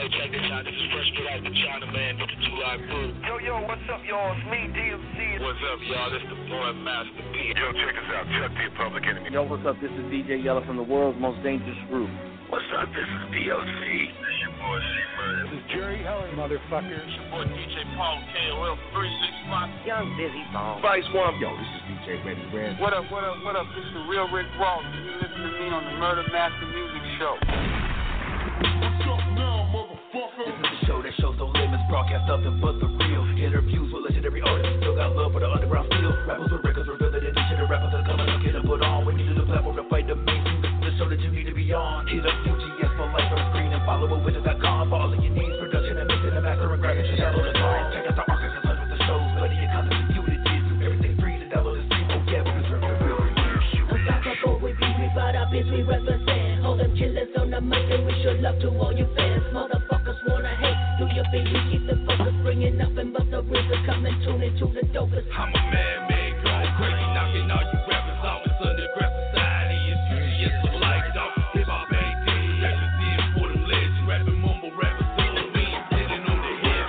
check this out. This is Fresh Straight Out the China Man with the July Crew. Yo, what's up, y'all? It's me, DMC. What's up, y'all? This the boy Master P. Yo, check us out. Chuck the Public Enemy. Yo, what's up? This is DJ Yella from the world's most dangerous group. What's up? This is DLC. This your boy C-Murder. This is Jerry Heller, motherfucker. It's your boy DJ Paul KOL 365. Young Busy Bone. Vice One. Yo, this is DJ Ready Red. What up? This is the real Rick Ross. You listen to me on the Murder Master Music Show. What's up now, motherfucker? This is the show that shows no limits, broadcast nothing but the real. Interviews with legendary artists, still got love for the underground steel. Rappers with records reveal that each of the rappers are coming up, get them put on. We need a platform to fight the mainstream. This is the show that you need to be on. Hit up UGS for life on screen and follow up with.com for all of your needs. Production and mixing and mastering, graphics, and shadow the time. Check out the archives and touch with the shows. Plenty of content for you to dig. Everything free to download and stream. Oh yeah, we deserve the real review. Unstoppable, we be, we brought our bitch, we represent. Hold them killers on the mic and we show love to all you fans. Motherfuckers wanna hate, do your thing, we keep the focus. Bringing nothing but the rhythm, come and tune into the dopest. I'm a man-made going crazy, knocking all you rappers off. It's underground society, it's UGS for life, dog. Hip-hop AD, represent for them legends, rapping mumble rappers, still me, sitting on the head.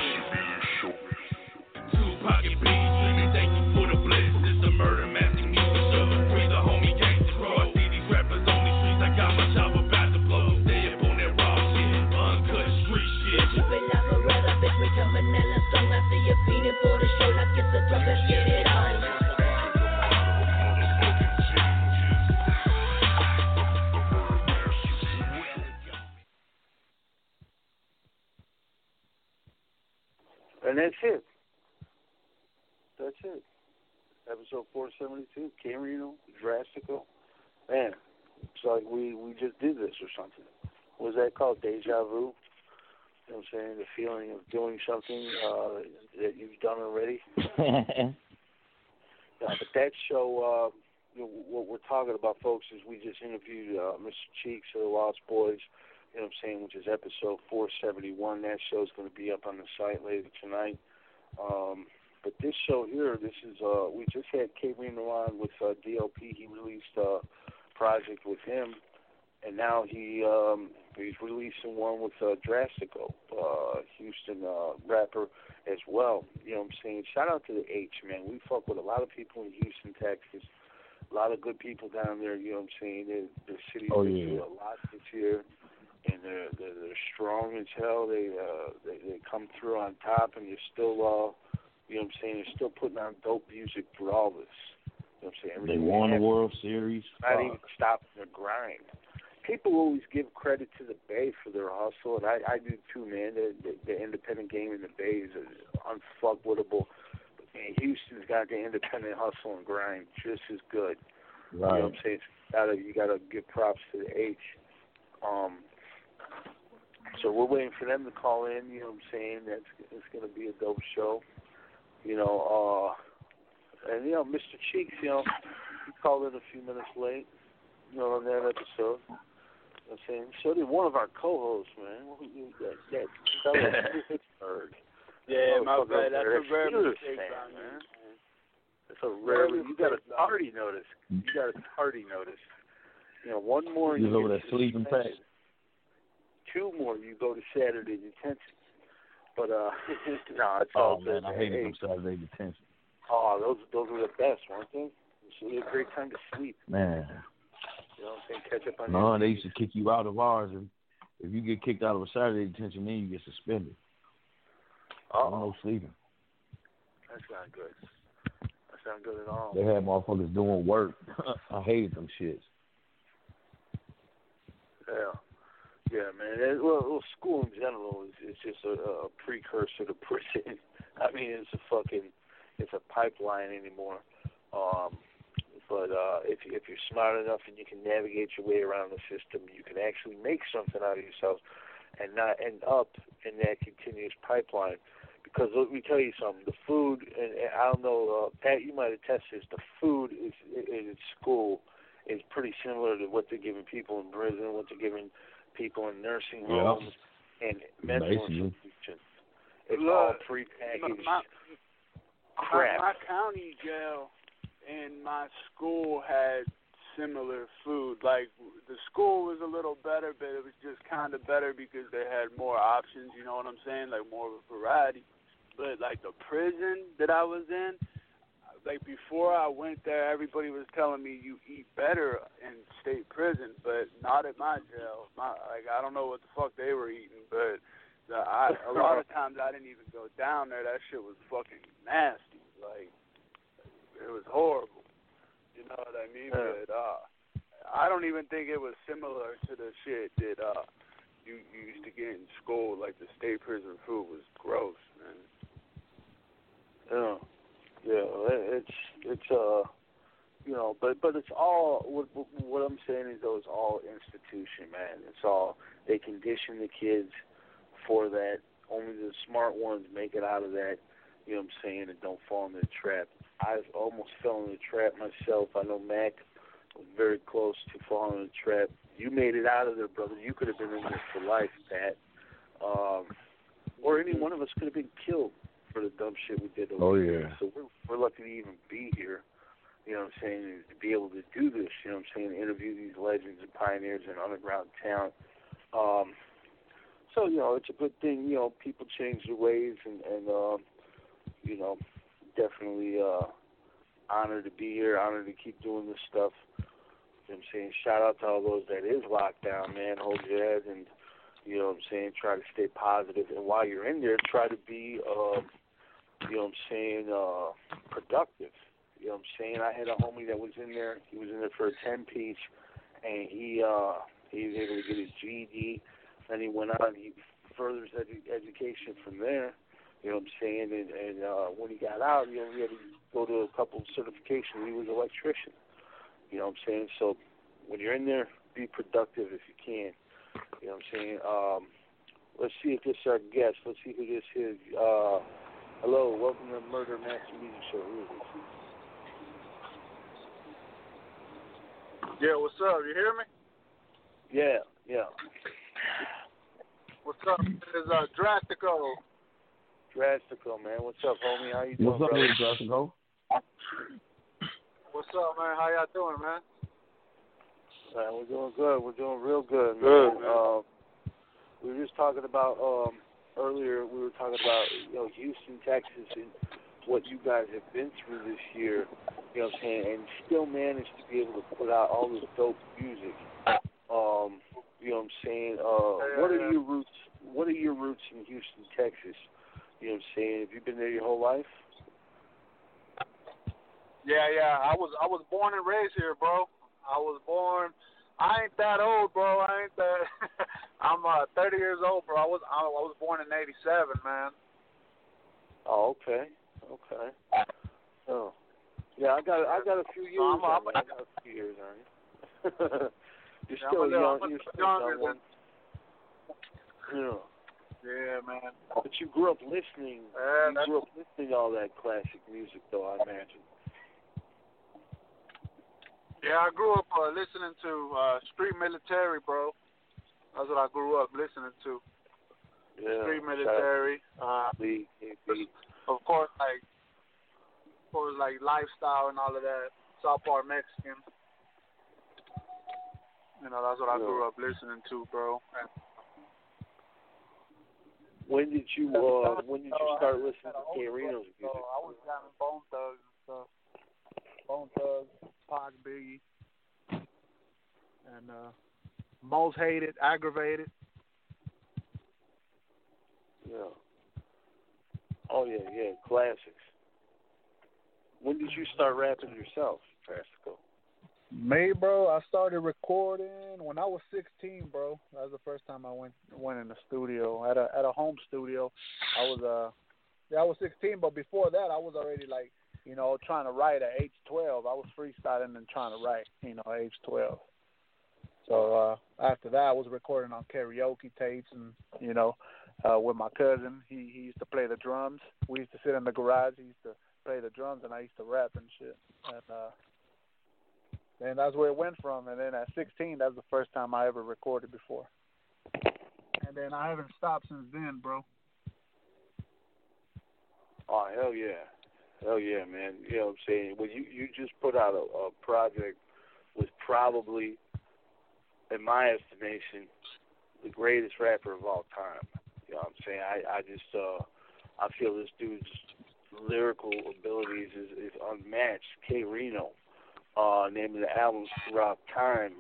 Tupac and B, dreaming, thank you for the bless. It's the Murder Master Music Show. Free the homie gangsters, bro. I see these rappers on these streets, I got my job about to blow. Stay up on that raw shit, uncut street shit. Keep it like a rather, bitch, we coming hella strong. I see you feeding for the show like it's a drug, let's get it on. And that's it. Episode 472, Camerino, Drastico. Man, it's like we just did this or something. What was that called? Deja vu? You know what I'm saying? The feeling of doing something that you've done already. But that show, what we're talking about, folks, is we just interviewed Mr. Cheeks of the Lost Boys, you know what I'm saying, which is episode 471. That show's going to be up on the site later tonight. But this show here, this is, we just had K-Reno on with DLP. He released a project with him, and now he's releasing one with Drastico, Houston rapper as well. You know what I'm saying? Shout out to the H, man. We fuck with a lot of people in Houston, Texas. A lot of good people down there, you know what I'm saying? The city's been through a lot this year, and they're strong as hell. They come through on top, and they're still, you know what I'm saying, they're still putting on dope music through all this. You know what I'm saying? They won the World Series. Not even stopping their grind. People always give credit to the Bay for their hustle, and I do too, man. The independent game in the Bay is unfuckwittable. But, man, Houston's got the independent hustle and grind just as good. Right. You know what I'm saying? You gotta give props to the H. So we're waiting for them to call in, you know what I'm saying? It's going to be a dope show. You know, and, you know, Mr. Cheeks, you know, he called in a few minutes late, you know, on that episode. You know what I'm saying? So did one of our co-hosts, man. That Pittsburgh. Yeah, my bad. That's a rare mistake, man. That's a rare. You got a tardy notice. You know, one more. You over there sleeping fast. Two more, you go to Saturday detention. But no, it's all good. Man, I hated them Saturday detention. Oh, those were the best, weren't they? It's really a great time to sleep. Man. You know what I'm saying? Catch up on. No, they used to kick you out of ours, and if you get kicked out of a Saturday detention, then you get suspended. No sleeping. That's not good. That's not good at all. They had motherfuckers doing work. I hated them shits. Yeah, man. Well, school in general is just a precursor to prison. I mean, it's a pipeline anymore. But if you're smart enough and you can navigate your way around the system, you can actually make something out of yourself and not end up in that continuous pipeline. Because let me tell you something, the food, and I don't know, Pat, you might attest this, the food in school is pretty similar to what they're giving people in prison, what they're giving people in nursing homes and mental institutions. It's all prepackaged crap. My county jail and my school had similar food. Like, the school was a little better, but it was just kind of better because they had more options, you know what I'm saying? Like, more of a variety. But, like, the prison that I was in, like, before I went there, everybody was telling me you eat better in state prison, but not at my jail. I don't know what the fuck they were eating, but a lot of times I didn't even go down there. That shit was fucking nasty. Like, it was horrible. You know what I mean? Yeah. But I don't even think it was similar to the shit that you used to get in school. Like, the state prison food was gross, man. Yeah. Yeah, it's you know, but it's all what I'm saying is though, it's all institution, man. It's all they condition the kids for that. Only the smart ones make it out of that. You know what I'm saying, and don't fall into the trap. I almost fell in the trap myself. I know Mac was very close to falling in the trap. You made it out of there, brother. You could have been in there for life, Pat. Or any one of us could have been killed for the dumb shit we did over here. So we're lucky to even be here, you know what I'm saying, and to be able to do this, you know what I'm saying, interview these legends and pioneers and underground talent. So, you know, it's a good thing, you know, people change their ways and you know, definitely honored to be here, honored to keep doing this stuff. You know what I'm saying? Shout out to all those that is locked down, man. Hold your head and, you know what I'm saying, try to stay positive. And while you're in there, try to be, you know what I'm saying, productive. You know what I'm saying? I had a homie that was in there. He was in there for a 10-piece, and he was able to get his GED. Then he went on. He furthers education from there. You know what I'm saying? And when he got out, you know, he had to go to a couple of certifications. He was an electrician. You know what I'm saying? So when you're in there, be productive if you can. You know what I'm saying? Let's see if this is our guest. Let's see who this is. Hello, welcome to Murder Master Music Show. Who is this? Yeah, what's up? You hear me? Yeah. What's up? This is Drastico. Drastico, man. What's up, homie? How you doing, What's up, brother? Drastico? What's up, man? How y'all doing, man? We're doing good. We're doing real good, man. Good, man. We were just talking about earlier. We were talking about, you know, Houston, Texas, and what you guys have been through this year. You know what I'm saying, and still managed to be able to put out all this dope music. You know what I'm saying? What are your roots? What are your roots in Houston, Texas? You know what I'm saying? Have you been there your whole life? Yeah. I was born and raised here, bro. I ain't that old, bro. I'm 30 years old, bro. I was born in '87, man. Oh, okay. Oh, yeah. I got a few years. I got a few years on you. You're still young. You're still young. Yeah, man. But you grew up listening. You grew up listening to all that classic music, though, I imagine. Yeah, I grew up listening to Street Military, bro. That's what I grew up listening to. Yeah. Street Military. Of course, like Lifestyle and all of that. South Park Mexican. You know, that's what I grew up listening to, bro. And when did you start listening to K-Rino's music? I was jamming Bone Thugs and stuff. Bone Thugs, Pac, Biggie, and Most Hated, Aggravated. Yeah. Oh yeah, classics. When did you start rapping yourself, Drastico? Me, bro, I started recording when I was 16, bro. That was the first time I went in the studio at a home studio. I was 16, but before that, I was already like, you know, trying to write at age 12. I was freestyling and trying to write, you know, at age 12. So after that, I was recording on karaoke tapes and, you know, with my cousin. He used to play the drums. We used to sit in the garage. He used to play the drums, and I used to rap and shit. And that's where it went from. And then at 16, that's the first time I ever recorded before. And then I haven't stopped since then, bro. Oh, hell yeah, man. You know what I'm saying? Well, you just put out a project was probably, in my estimation, the greatest rapper of all time. You know what I'm saying? I just I feel this dude's lyrical abilities is unmatched. K Reno, name of the album Throughout Time.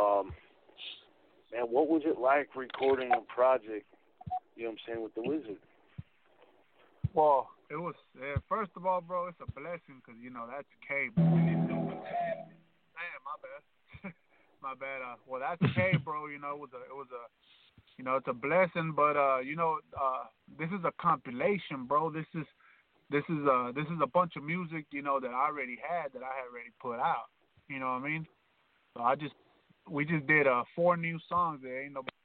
Man, what was it like recording a project, you know what I'm saying, with the Wizard? Well, it was, first of all, bro, it's a blessing because, you know, that's K. Damn, my bad. My bad. Well, that's K, bro. You know, it was a, you know, it's a blessing. But you know, this is a compilation, bro. This is a bunch of music, you know, that I already had, that I had already put out. You know what I mean? So we just did 4 new songs. There ain't no,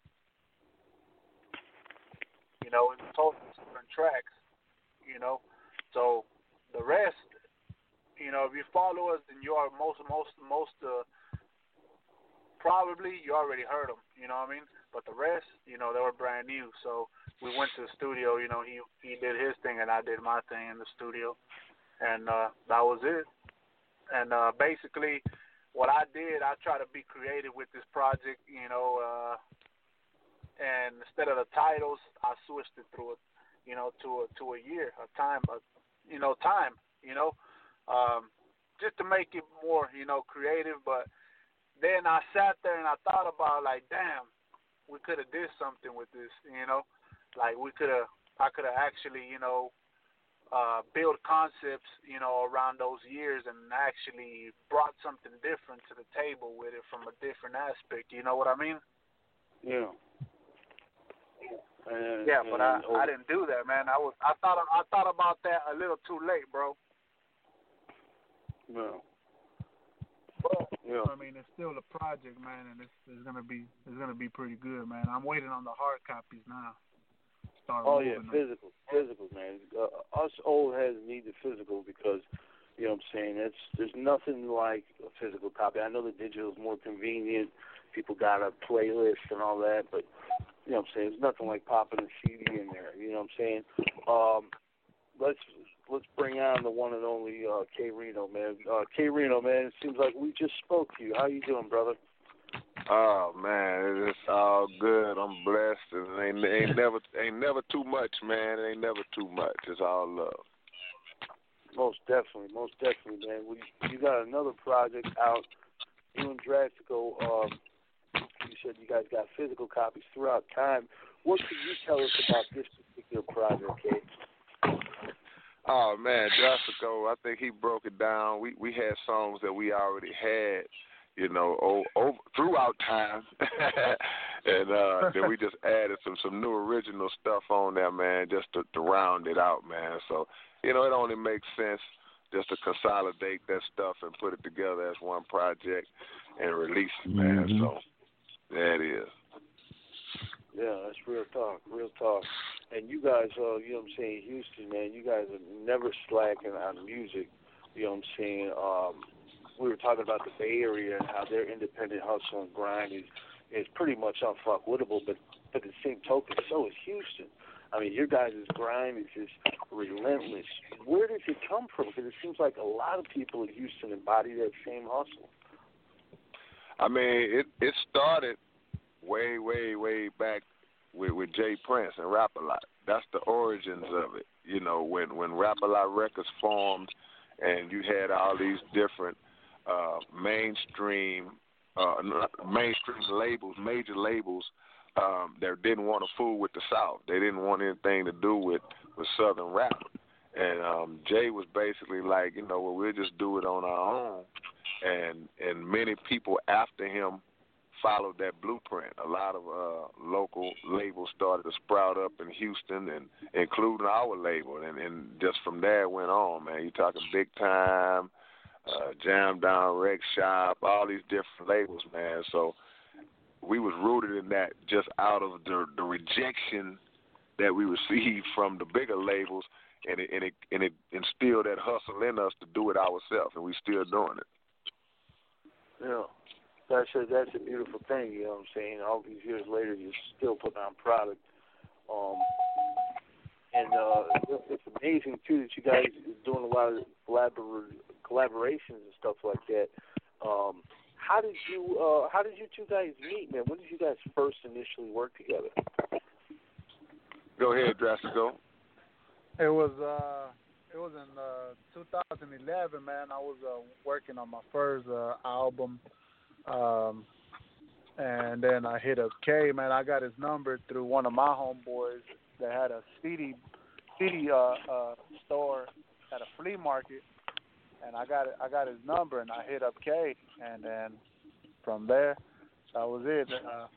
you know, it's totally different tracks. You know, so the rest, you know, if you follow us, then you are most probably you already heard them. You know what I mean? But the rest, you know, they were brand new. So we went to the studio. You know, he did his thing and I did my thing in the studio, and that was it. And basically, what I did, I tried to be creative with this project. You know, and instead of the titles, I switched it through it. You know, to a year, time, just to make it more, you know, creative. But then I sat there and I thought about, like, damn, we could have did something with this, you know, like I could have actually, you know, build concepts, you know, around those years and actually brought something different to the table with it from a different aspect. You know what I mean? Yeah. But I didn't do that, man. I thought about that a little too late, bro. No. But yeah. I mean, it's still a project, man, and it's gonna be pretty good, man. I'm waiting on the hard copies now. Physical, man. Us old heads need the physical because, you know what I'm saying, there's nothing like a physical copy. I know the digital is more convenient. People got a playlist and all that, but you know what I'm saying, there's nothing like popping a CD in there. You know what I'm saying? Let's bring on the one and only K Reno, man. K Reno, man, it seems like we just spoke to you. How you doing, brother? Oh man, it's all good. I'm blessed, and ain't never too much, man. It ain't never too much. It's all love. Most definitely, man. You got another project out. You and Drastico. You said you guys got physical copies Throughout Time. What can you tell us about this particular project, Kate? Oh man, Drastico, I think he broke it down. We had songs that we already had, you know, throughout time, and then we just added some new original stuff on there, man, just to round it out, man. So, you know, it only makes sense just to consolidate that stuff and put it together as one project and release it, man. Mm-hmm. So, there it is. Yeah, that's real talk. And you guys, you know what I'm saying, Houston, man, you guys are never slacking on music. You know what I'm saying? We were talking about the Bay Area and how their independent hustle and grind is pretty much unfuckwittable, but at the same token, so is Houston. I mean, your guys' grind is just relentless. Where does it come from? Because it seems like a lot of people in Houston embody that same hustle. I mean, it started way back with Jay Prince and Rap-A-Lot. That's the origins of it. You know, when Rap-A-Lot Records formed and you had all these different mainstream labels, major labels that didn't want to fool with the South. They didn't want anything to do with Southern rap. And Jay was basically like, you know, well, we'll just do it on our own. And many people after him followed that blueprint. A lot of local labels started to sprout up in Houston, and including our label. And just from there it went on, man. You're talking Big Time, Jam Down, Rec Shop, all these different labels, man. So we was rooted in that just out of the rejection that we received from the bigger labels, and it instilled that hustle in us to do it ourselves, and we still doing it. Yeah. That's a beautiful thing, you know what I'm saying? All these years later, you're still putting on product. And it's amazing, too, that you guys are doing a lot of collaborations and stuff like that. how did you two guys meet, man? When did you guys first initially work together? Go ahead, Drastico. It was in 2011, man. I was working on my first album, and then I hit up K, man. I got his number through one of my homeboys that had a CD store at a flea market, and I got his number, and I hit up K, and then from there, that was it.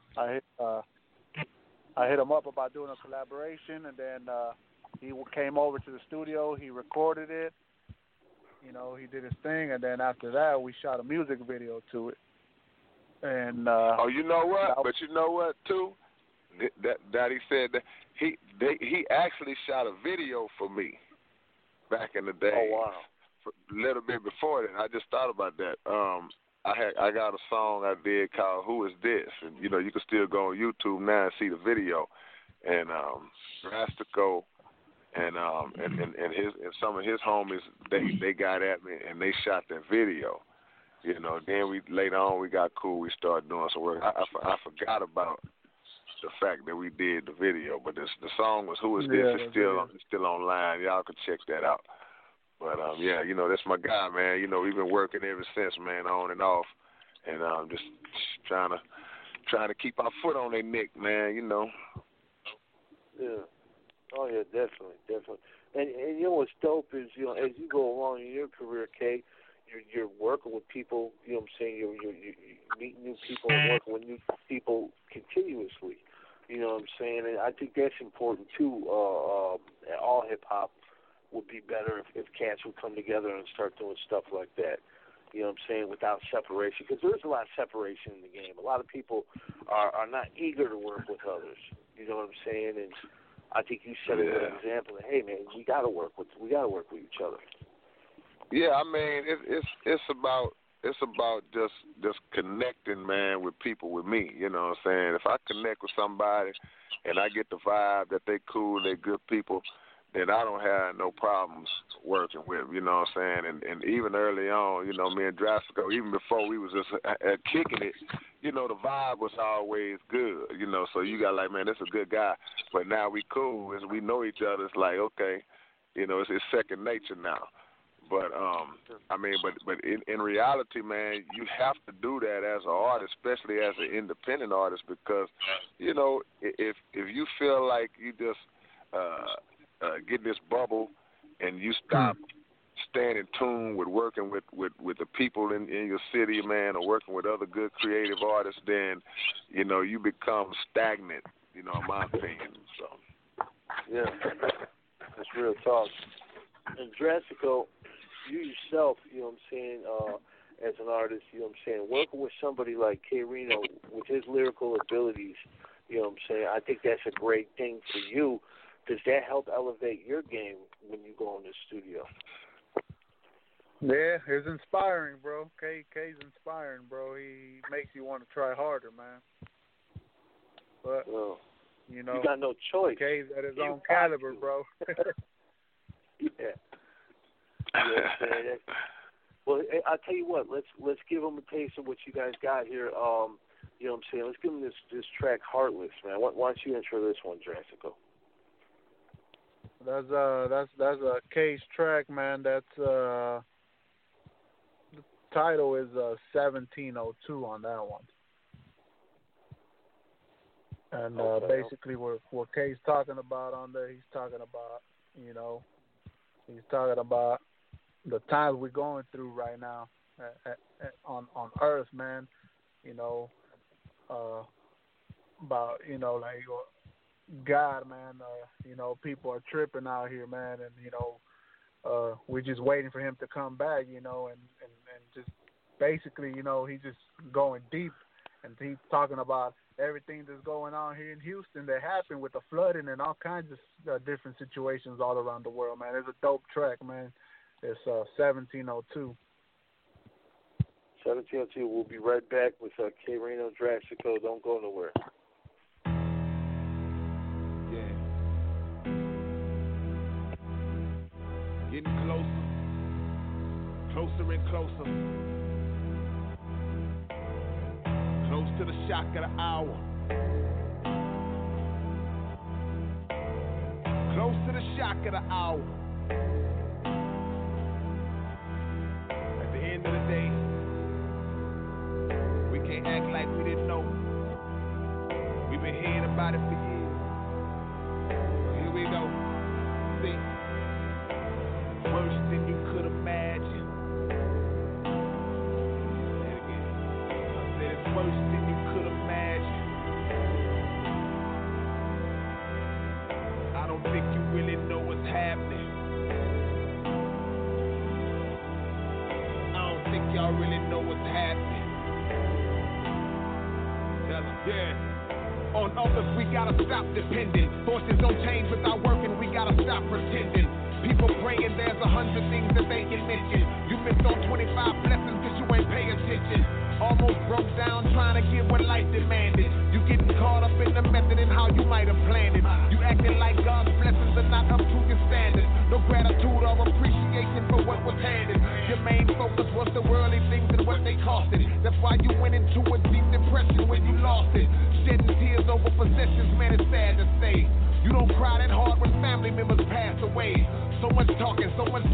I hit him up about doing a collaboration, and then he came over to the studio. He recorded it. You know, he did his thing, and then after that, we shot a music video to it. And you know what? But you know what too? That he said that he actually shot a video for me back in the day. Oh wow! A little bit before that, I just thought about that. I got a song I did called "Who Is This?" and you know you can still go on YouTube now and see the video. And Drastico and some of his homies they got at me and they shot that video. You know, then later on we got cool. We started doing some work. I forgot about the fact that we did the video, but the song was "Who Is This?" It's still online. Y'all can check that out. But yeah, you know that's my guy, man. You know we've been working ever since, man, on and off, and just trying to keep our foot on their neck, man. You know. Yeah. Oh yeah, definitely. And you know what's dope is as you go along in your career, Kay, you're working with people. You know what I'm saying? You're meeting new people and working with new people continuously. You know what I'm saying? And I think that's important too. All hip hop would be better if cats would come together and start doing stuff like that. You know what I'm saying? Without separation, because there is a lot of separation in the game. A lot of people are not eager to work with others. You know what I'm saying? And I think you set a good example. That, hey man, we gotta work with each other. Yeah, I mean it's about just connecting, man, with people with me. You know what I'm saying? If I connect with somebody and I get the vibe that they cool, they good people, then I don't have no problems working with them, you know what I'm saying? And even early on, you know, me and Drastico, even before we was just kicking it, you know, the vibe was always good, you know, so you got like, man, this is a good guy. But now we cool, as we know each other, it's like, okay, you know, it's second nature now. But, I mean, but in reality, man, you have to do that as an artist, especially as an independent artist, because, you know, if you feel like you just get in this bubble and you stop staying in tune with working with the people in your city, man, or working with other good creative artists, then, you know, you become stagnant, you know, in my opinion. So. Yeah, that's real talk. And Drastico, you yourself, you know what I'm saying, as an artist, you know what I'm saying, working with somebody like K Reno with his lyrical abilities, you know what I'm saying, I think that's a great thing for you. Does that help elevate your game when you go in the studio? Yeah, it's inspiring, bro. K's inspiring, bro. He makes you want to try harder, man. But, you know, you got no choice. K's at his own caliber, bro. Yeah. Well, I'll tell you what. Let's give them a taste of what you guys got here. You know what I'm saying? Let's give them this track, "Heartless," man. Why don't you intro this one, Drastico? That's a K's track, man. That's the title is 1702 on that one. And basically what K's talking about on there, he's talking about, you know, the times we're going through right now on Earth, man. You know, about, you know, like God, man. You know, people are tripping out here, man, and you know, we're just waiting for him to come back, you know, and just basically, you know, he's just going deep, and he's talking about everything that's going on here in Houston that happened with the flooding and all kinds of different situations all around the world, man. It's a dope track, man. It's 1702. 1702. We'll be right back with K Reno, Drastico. Don't go nowhere. Yeah. Getting closer and closer. to the shock of the hour. Close to the shock of the hour. At the end of the day, we can't act like we didn't know. We've been hearing about it for years. Here we go. See, worse than you could imagine. Say it again. I said it's worse than you could imagine. I don't think you really know what's happening. I don't think y'all really know what's happening. Tell them, yeah. On others, we gotta stop depending. Forces don't change without working, we gotta stop pretending. People praying there's 100 things that they can mention. You missed on 25 blessings cause you ain't pay attention. Almost broke down trying to get what life demanded. You getting caught up in the method and how you might have planned it. You acting like God's blessings are not up to your standards. No gratitude or appreciation for what was handed. Your main focus was the worldly things and what they costed. That's why you went into a deep depression when you lost it. Shedding tears over possessions, man, it's sad to say. You don't cry that hard when family members pass away. So much talking,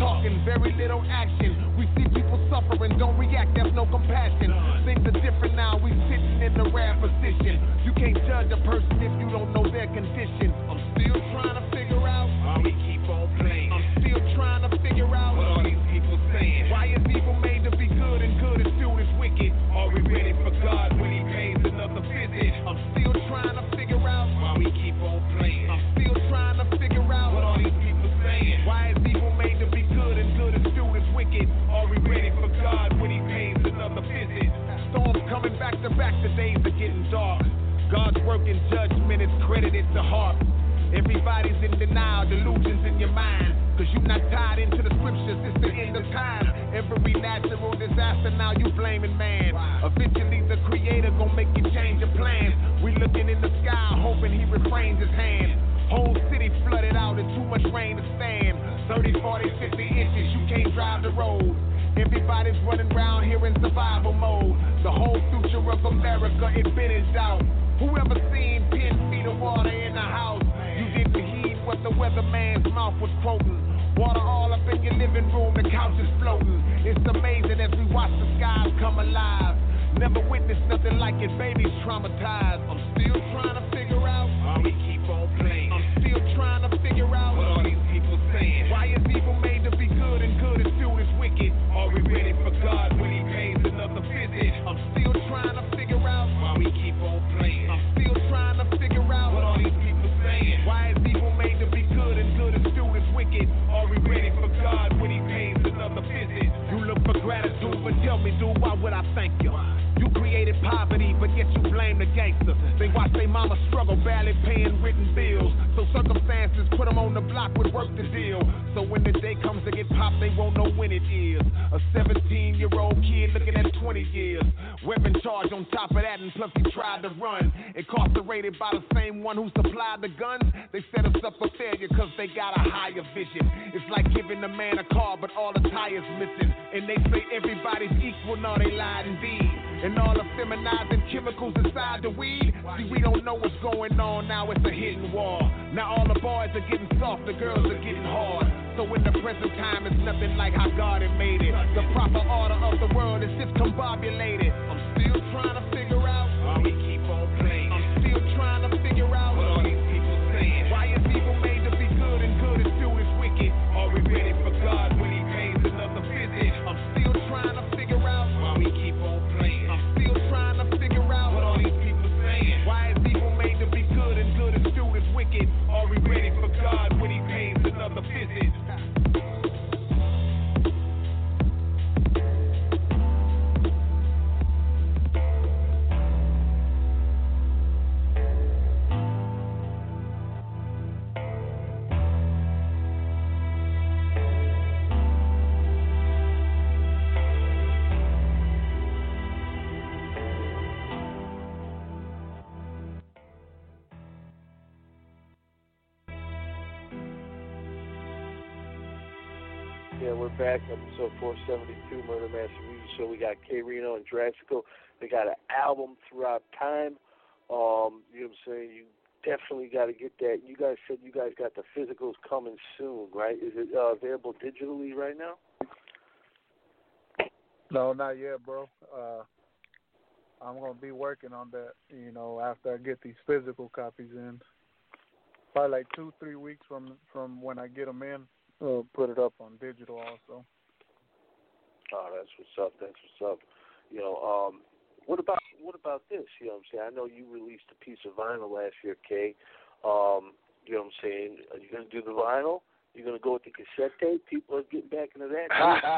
very little action. We see people suffering, don't react, there's no compassion. Things are different now, we sitting in the rare position. You can't judge a person if you don't know their condition. I'm still trying to figure out why we keep on playing. I'm still trying to figure out what all these people saying. Why is evil made to be good and good is still is wicked? Are we ready for God when he pays another visit? I'm still trying to figure out why we keep on playing. I'm still trying to figure out what all these people saying. Why is evil made to be good and good is still is wicked? Are we ready for God when he pays another visit? Storms coming back to back, the days are getting dark. God's work in judgment is credited to heart. Everybody's in denial, delusions in your mind. Cause you're not tied into the scriptures, it's the end of time. Every natural disaster, now you blaming man. Eventually the creator gon' make you change your plans. We looking in the sky, hoping he refrains his hand. Whole city flooded out and too much rain to stand. 30, 40, 50 inches, you can't drive the road. Everybody's running around here in survival mode. The whole future of America, it been in doubt. Whoever seen 10 feet of water in the house? You didn't heed what the weatherman's mouth was quoting. Water all up in your living room, the couch is floating. It's amazing as we watch the skies come alive. Never witnessed nothing like it, baby's traumatized. I'm still trying to figure out why we keep on playing. I'm still trying to figure out what all these people saying. Why is evil made to be good and good is still is wicked? Are we ready for God when he pays another visit? I'm still trying to figure out why we keep on playing. I'm still trying to figure out what all these people saying. Why is evil made to be good and good is still is wicked? Are we ready for God when he pays another visit? You look for gratitude, but tell me, dude, why would I thank you? You created poverty, but yet you blame the gangster. They watch their mama struggle, barely paying written bills. So circumstances put them on the block with work to deal. So when the day comes to get popped, they won't know when it is. A 17-year-old kid looking at 20 years. Weapon charge on top of that, and plus he tried to run. Incarcerated by the same one who supplied the guns. They set us up for failure cause they got a higher vision. It's like giving a man a car, but all the tires missing. And they say everybody's equal, no, they lied indeed. And all the feminizing chemicals inside the weed. See, we don't know what's going on now, it's a hidden war. Now all the boys are getting soft, the girls are getting hard. So in the present time, it's nothing like how God had made it. The proper order of the world is discombobulated. I'm still trying to figure out why we keep on playing. I'm still trying to figure out what all these people saying. Why is evil made to be good and good is still is wicked? Are we ready for God when he pays another visit? I'm still trying to figure out why we keep on playing. I'm still trying to figure out what all these people saying. Why is evil made to be good and good is still is wicked? Are we ready for God when he pays another visit? Yeah, we're back. Episode 472, Murder Master Music Show. We got K Reno and Draxico. They got an album throughout time. You know what I'm saying? You definitely got to get that. You guys said you guys got the physicals coming soon, right? Is it available digitally right now? No, not yet, bro. I'm going to be working on that, you know, after I get these physical copies in. Probably like 2-3 weeks from when I get them in, put it up on digital also. Oh, that's what's up. That's what's up. You know, what about this? You know what I'm saying? I know you released a piece of vinyl last year, Kay. You know what I'm saying? Are you going to do the vinyl? You're going to go with the cassette tape? People are getting back into that.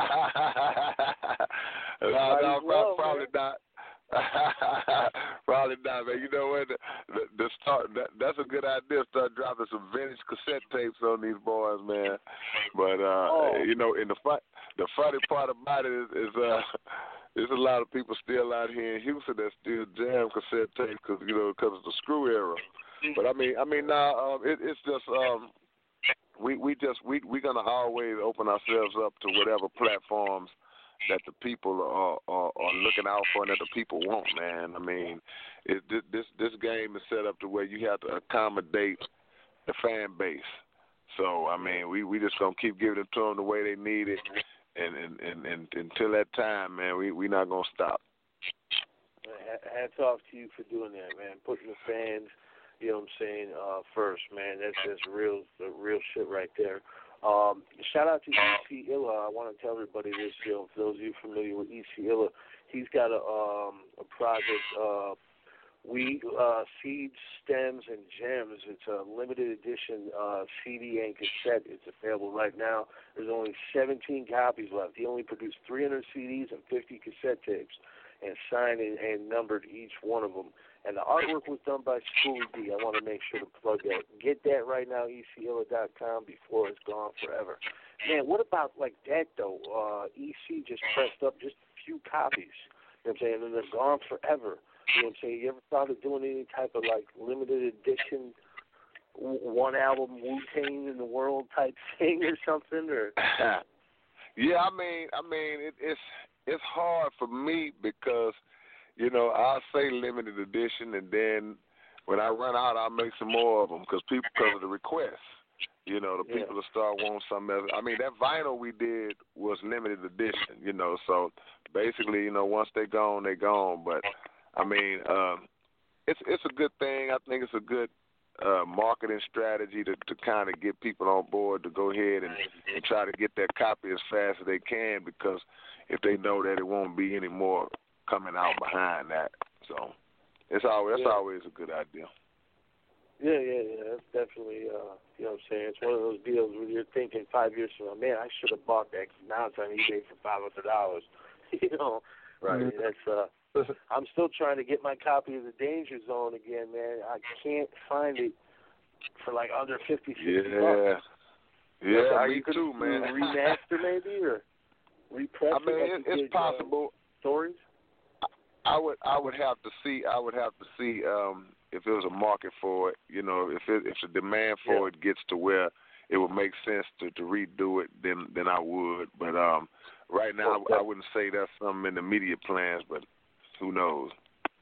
No, probably not. Probably not, man. You know what? The start. That's a good idea. Start dropping some vintage cassette tapes on these boys, man. But you know, the funny part about it is there's a lot of people still out here in Houston that still jam cassette tapes because of the screw era. But I mean, now it's just we're gonna always open ourselves up to whatever platforms that the people are looking out for and that the people want, man. I mean, this game is set up to where you have to accommodate the fan base. So I mean, we just gonna keep giving it to them the way they need it, and until that time, man, we not gonna stop. Hats off to you for doing that, man. Putting the fans, you know what I'm saying, first, man. That's real shit right there. Shout out to E.C. Illa. I want to tell everybody this, for those of you familiar with E.C. Illa, he's got a project, Seeds, Stems, and Gems. It's a limited edition CD and cassette. It's available right now. There's only 17 copies left. He only produced 300 CDs and 50 cassette tapes and signed and numbered each one of them. And the artwork was done by Schooly D. I want to make sure to plug that. Get that right now, ecilla.com, before it's gone forever. Man, what about like that, though? EC just pressed up just a few copies. You know what I'm saying? And they're gone forever. You know what I'm saying? You ever thought of doing any type of, like, limited edition, one album Wu-Tang in the world type thing or something? Or Yeah, I mean, it's hard for me because, I'll say limited edition, and then when I run out, I'll make some more of them because of the requests. The people will start wanting something else. I mean, that vinyl we did was limited edition, so basically, once they're gone, they're gone. But, I mean, it's a good thing. I think it's a good marketing strategy to kind of get people on board to go ahead and try to get that copy as fast as they can, because if they know that it won't be any more coming out behind that. So that's always a good idea. Yeah. That's definitely, you know what I'm saying? It's one of those deals where you're thinking 5 years from now, man, I should have bought that. Now it's on eBay for $500. Right? Mm-hmm. That's I'm still trying to get my copy of The Danger Zone again, man. I can't find it for like under 50, 60 bucks. Yeah, me too, man. Remaster maybe, or repress it? I mean, it's possible. Stories? I would have to see if there was a market for it. If the demand for it gets to where it would make sense to redo it, then I would. But right now, I wouldn't say that's something in the immediate plans, but who knows?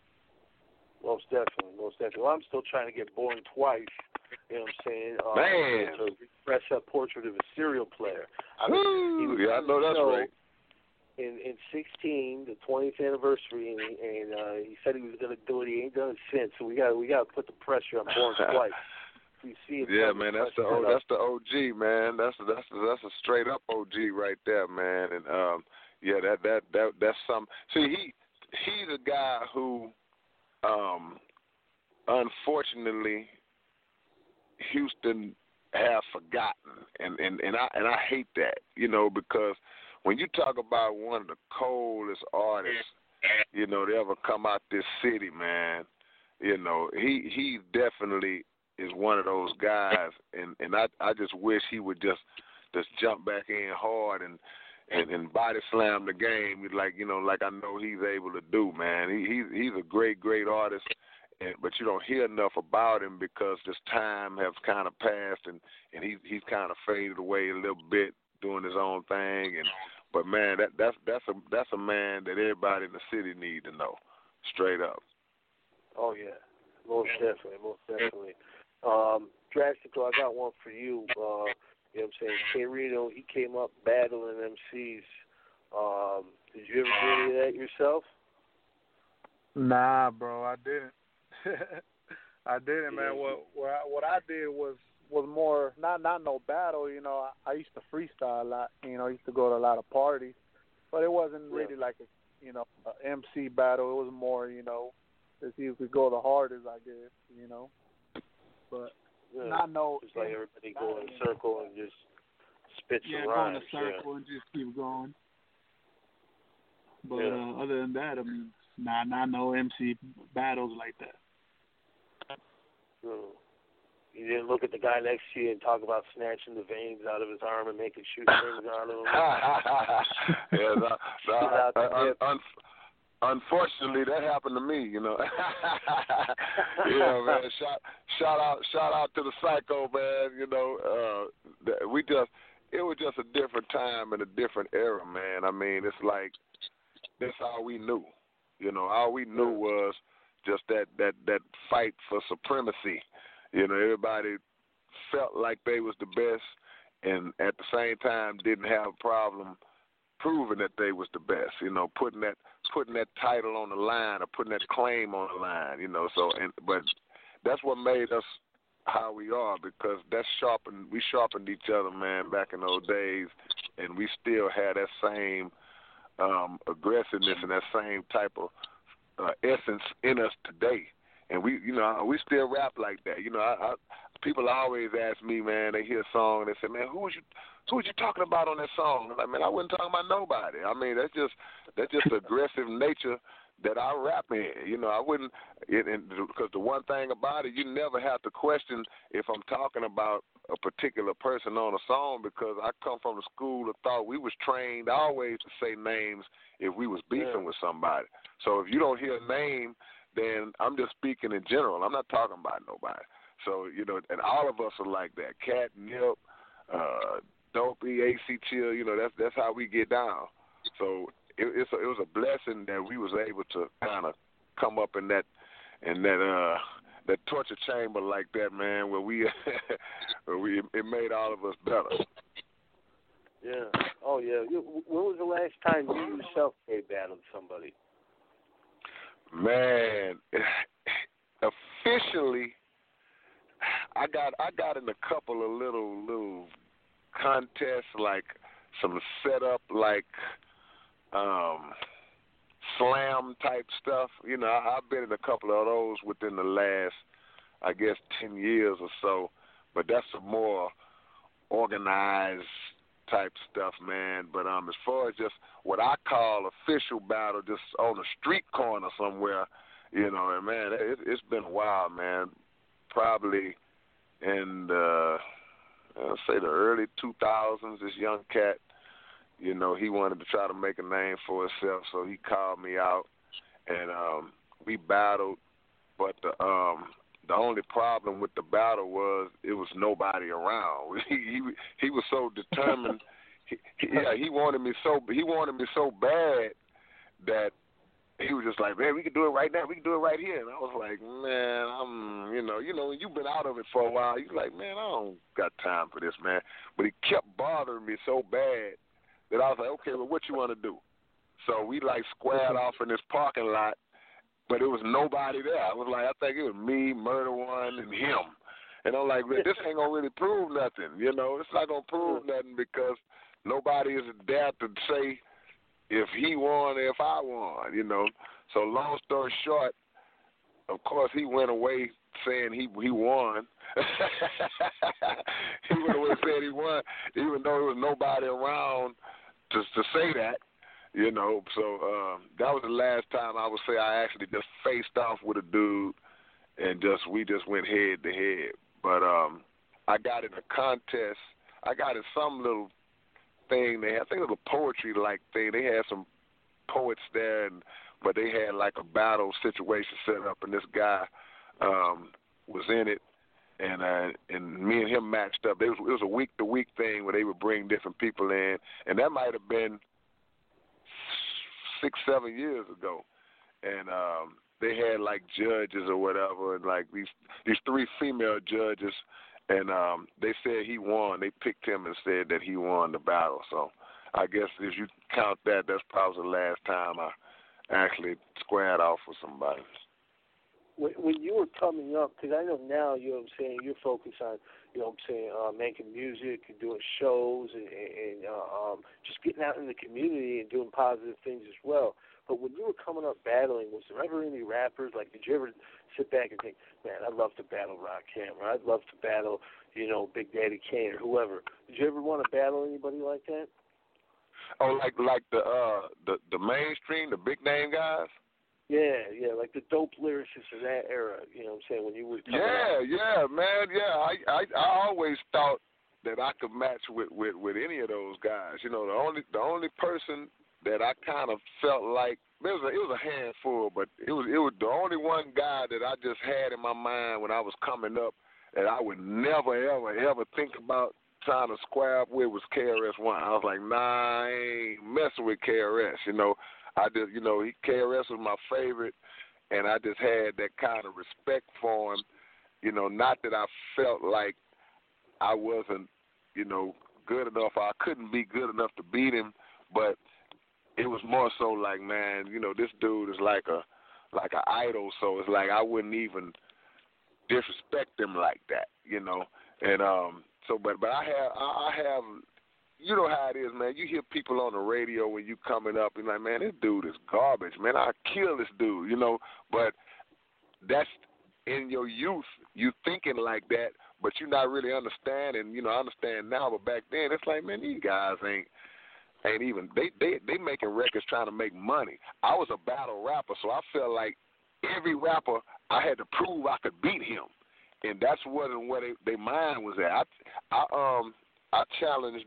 Most definitely. Well, I'm still trying to get Born Twice. You know what I'm saying? Man. To refresh up Portrait of a Serial Player. I know that's right. In 16, the 20th anniversary, and he said he was going to do it. He ain't done it since. So we got to put the pressure on Born Twice. We see it. Yeah, man, that's the OG, man. That's a straight up OG right there, man. And that's some. See, he's a guy who, unfortunately, Houston have forgotten, and I hate that, because when you talk about one of the coldest artists, they ever come out this city, man, he definitely is one of those guys, and I just wish he would just jump back in hard and body slam the game, like I know he's able to do, man. He's a great artist, but you don't hear enough about him because this time has kind of passed, and he's kind of faded away a little bit. doing his own thing, but man, that's a man that everybody in the city need to know, straight up. Oh yeah, most definitely. Drastical, I got one for you. You know what I'm saying? K-Rino, he came up battling MCs. Did you ever do any of that yourself? Nah, bro, I didn't. I didn't, man. What I did was more not no battle. You know, I used to freestyle a lot. You know, I used to go to a lot of parties, but it wasn't really like a MC battle. It was more, you know, to see who could go the hardest, I guess. You know, but not no. Just like everybody go in a circle and just spit some go rhymes. in a circle and just keep going. But other than that, I mean, not no MC battles like that. You didn't look at the guy next to you and talk about snatching the veins out of his arm and making shoestrings out of him. Unfortunately, that happened to me. You know. Yeah, man. Shout out to the Psycho, man. You know, it was just a different time and a different era, man. I mean, it's like that's all we knew. You know, all we knew was just that fight for supremacy. You know, everybody felt like they was the best, and at the same time didn't have a problem proving that they was the best. You know, putting that title on the line or putting that claim on the line. You know, but that's what made us how we are, because we sharpened each other, man, back in those days, and we still had that same aggressiveness and that same type of essence in us today. And we still rap like that. You know, people always ask me, man, they hear a song and they say, man, who was you talking about on that song? I'm like, man, I wasn't talking about nobody. I mean, that's just the aggressive nature that I rap in. You know, I wouldn't, because the one thing about it, you never have to question if I'm talking about a particular person on a song, because I come from the school of thought we was trained always to say names if we was beefing with somebody. So if you don't hear a name, then I'm just speaking in general. I'm not talking about nobody. So, you know, and all of us are like that. Cat, Nip, Dopey, AC Chill, you know, that's how we get down. So it was a blessing that we was able to kind of come up in that torture chamber like that, man, where it made all of us better. Yeah. Oh yeah. When was the last time you yourself battled somebody? Man, officially, I got in a couple of little contests, like some setup, like slam type stuff. You know, I've been in a couple of those within the last, I guess, 10 years or so. But that's a more organized type stuff, man. But as far as just what I call official battle, just on a street corner somewhere, you know, and man, it's been a while, man. Probably in I'll say the early 2000s, this young cat, you know, he wanted to try to make a name for himself, so he called me out, and we battled. But the only problem with the battle was it was nobody around. He was so determined. He wanted me so bad that he was just like, man, we can do it right now. We can do it right here. And I was like, man, you know, you've been out of it for a while. You're like, man, I don't got time for this, man. But he kept bothering me so bad that I was like, okay, well, what you want to do? So we like squared off in this parking lot, but it was nobody there. I was like, I think it was me, Murder One, and him. And I'm like, this ain't going to really prove nothing. You know, it's not going to prove nothing because nobody is there to say if he won or if I won, you know. So long story short, of course, he went away saying he won. He went away saying he won, even though there was nobody around to say that. You know, so that was the last time I would say I actually just faced off with a dude and we just went head to head. But I got in a contest. I got in some little thing. I think it was a poetry-like thing. They had some poets there, but they had like a battle situation set up, and this guy was in it, and me and him matched up. It was a week-to-week thing where they would bring different people in, and that might have been 6-7 years ago, and they had like judges or whatever, and like these 3 female judges, and they said he won. They picked him and said that he won the battle. So I guess if you count that, that's probably the last time I actually squared off with somebody. When you were coming up, because I know now, you know what I'm saying, you're focused on, you know what I'm saying, making music and doing shows and just getting out in the community and doing positive things as well. But when you were coming up battling, was there ever any rappers, like, did you ever sit back and think, man, I'd love to battle Rakim, or I'd love to battle, you know, Big Daddy Kane or whoever? Did you ever want to battle anybody like that? Oh, like the mainstream, the big name guys? Yeah, like the dope lyricists of that era, you know what I'm saying, when you were coming Yeah, up. yeah, man, yeah. I always thought that I could match with any of those guys. You know, the only person that I kind of felt like it was a handful, but it was the only one guy that I just had in my mind when I was coming up that I would never ever think about trying to square up with was KRS-One. I was like, nah, I ain't messing with KRS. You know, I just, you know, KRS was my favorite, and I just had that kind of respect for him. You know, not that I felt like I wasn't, you know, good enough. I couldn't be good enough to beat him, but it was more so like, man, you know, this dude is like an idol, so it's like I wouldn't even disrespect him like that, you know. And so, but I have, you know how it is, man. You hear people on the radio when you coming up, and like, man, this dude is garbage, man. I kill this dude, you know. But that's in your youth, you thinking like that, but you're not really understanding. You know, I understand now, but back then, it's like, man, these guys ain't even. They making records trying to make money. I was a battle rapper, so I felt like every rapper I had to prove I could beat him, and that's where their mind was at. I challenged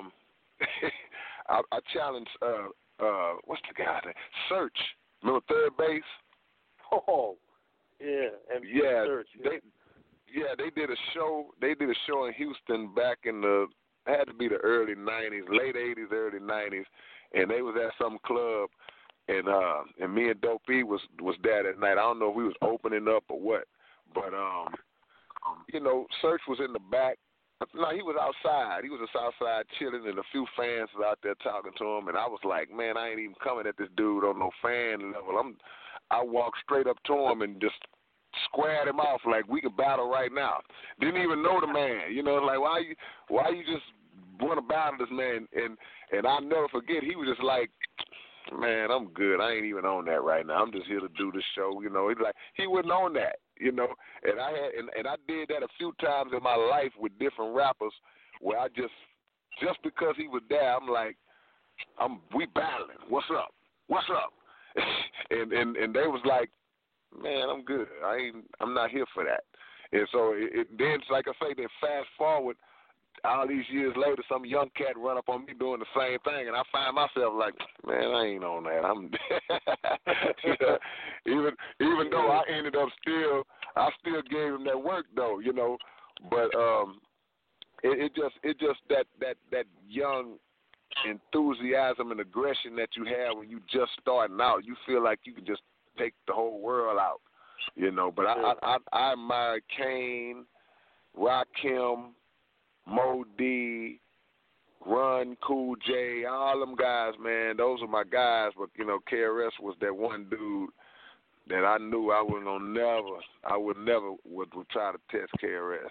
I challenged what's the guy's name? Search. Remember Third Base? Oh, yeah. Search. They did a show. They did a show in Houston back in had to be the early '90s, late '80s, early '90s, and they was at some club, and me and Dope E was there that night. I don't know if we was opening up or what, but you know, Search was in the back. No, he was outside. He was just outside chilling, and a few fans was out there talking to him. And I was like, man, I ain't even coming at this dude on no fan level. I walked straight up to him and just squared him off like we could battle right now. Didn't even know the man. You know, like why you just want to battle this man? And I'll never forget. He was just like, man, I'm good. I ain't even on that right now. I'm just here to do this show. You know, he wasn't on that. You know, and I did that a few times in my life with different rappers, where I just because he was there, I'm like, we battling. What's up? and they was like, man, I'm good. I'm not here for that. And so then, like I say, then fast forward all these years later, some young cat run up on me doing the same thing, and I find myself like, man, I ain't on that. I'm even though I ended up I still gave him that work though, you know. But it just that young enthusiasm and aggression that you have when you just starting out. You feel like you can just take the whole world out, you know. But I admire Kane, Rakim, Mo D, Run, Cool J, all them guys, man. Those are my guys. But you know, KRS was that one dude that I knew I would never try to test KRS.